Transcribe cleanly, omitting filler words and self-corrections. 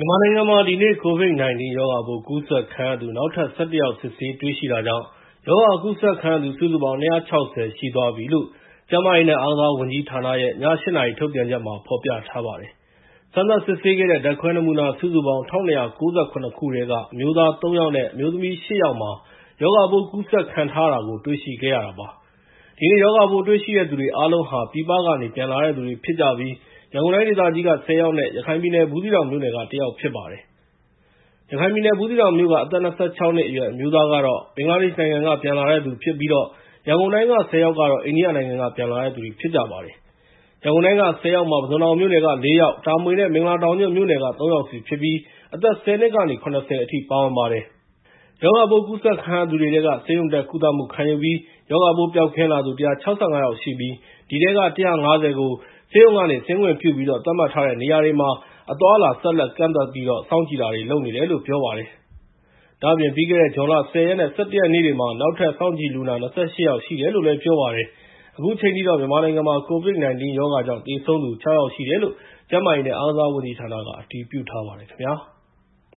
မြန်မာနိုင်ငံမှာ ဒီနေ့ COVID-19 ရောဂါပိုး ကူးစက်ခံရသူ နောက်ထပ် ၁၁ ယောက် စစ်ဆေးတွေ့ရှိတာကြောင့် ရောဂါကူးစက်ခံရသူ စုစုပေါင်း ၂၆၀ ရှိသွားပြီလို့ ကျန်းမာရေးနဲ့ အားကစားဝန်ကြီးဌာနရဲ့ ည ၈ နာရီ ထုတ်ပြန်ချက်မှာ ဖော်ပြထားပါတယ်။ စမ်းသပ်စစ်ဆေးခဲ့တဲ့ ဓာတ်ခွဲနမူနာ စုစုပေါင်း ၁,၂၉၇ ခုထဲက အမျိုးသား ၃ ယောက်နဲ့ အမျိုးသမီး ၈ ယောက်မှာ ရောဂါပိုးကူးစက်ခံထားရတာကို တွေ့ရှိခဲ့ရတာပါ။ ဒီနေ့ ရောဂါပိုးတွေ့ရှိတဲ့သူတွေ အားလုံးဟာ ပြည်ပကနေ ပြန်လာတဲ့သူတွေဖြစ်ကြပြီး ရန်ကုန်တိုင်းဒေသကြီးက ၁၀ ယောက်နဲ့ ရခိုင်ပြည်နယ် ဘူးသီးတောင်မြို့နယ်က ၁ ယောက်ဖြစ်ပါတယ်။ ရခိုင်ပြည်နယ် ဘူးသီးတောင်မြို့က အသက် ၂၆ နှစ်အရွယ် အမျိုးသားကတော့ ဘင်္ဂလားဒေ့ရှ်နိုင်ငံက ပြန်လာတဲ့သူဖြစ်ပြီး ရန်ကုန်တိုင်းက ၁၀ ယောက်ကတော့ အိန္ဒိယနိုင်ငံက ပြန်လာတဲ့သူတွေ ဖြစ်ကြပါတယ်။ ရန်ကုန်တိုင်းက ၁၀ ယောက်မှာ ပုဇွန်တောင်မြို့နယ်က ၄ ယောက်၊ တာမွေနဲ့ မင်္ဂလာတောင်ညွှန့်မြို့နယ်က ၃ ယောက်စီဖြစ်ပြီး အသက် ၁၀ နှစ်ကနေ ၇၀ အထိ ပါဝင်ပါတယ်။ ရောဂါပိုးကူးစက်ခံရသူတွေထဲက ဆေးရုံတက်ကုသမှုခံယူပြီး ရောဂါပိုးပျောက်ကင်းလာသူ ၁၆၅ ယောက်ရှိပြီး ဒီထဲက ၁၅၀ ကို ဆေးရုံကနေ ဆင်းခွင့်ပြုပြီး သတ်မှတ်ထားတဲ့နေရာတွေမှာ အသွားအလာ ဆက်လက်ကန့်သတ်ပြီး စောင့်ကြည့်တာတွေ လုပ်နေတယ်လို့ ပြောပါတယ်။ ဒါ့အပြင် ပြီးခဲ့တဲ့ ဇွန်လ ၁၀ ရက်နဲ့ ၁၁ ရက်နေ့တွေမှာ နောက်ထပ် စောင့်ကြည့်လူနာ ၂၈ ယောက်ရှိတယ်လို့ ပြောပါတယ်။ အခုချိန်ထိတော့ မြန်မာနိုင်ငံမှာ COVID-19 ရောဂါကြောင့် သေဆုံးသူ ၆ ယောက်ရှိတယ်လို့ ကျန်းမာရေးနဲ့ အားကစားဝန်ကြီးဌာနက အတည်ပြုထားပါတယ်ခင်ဗျာ။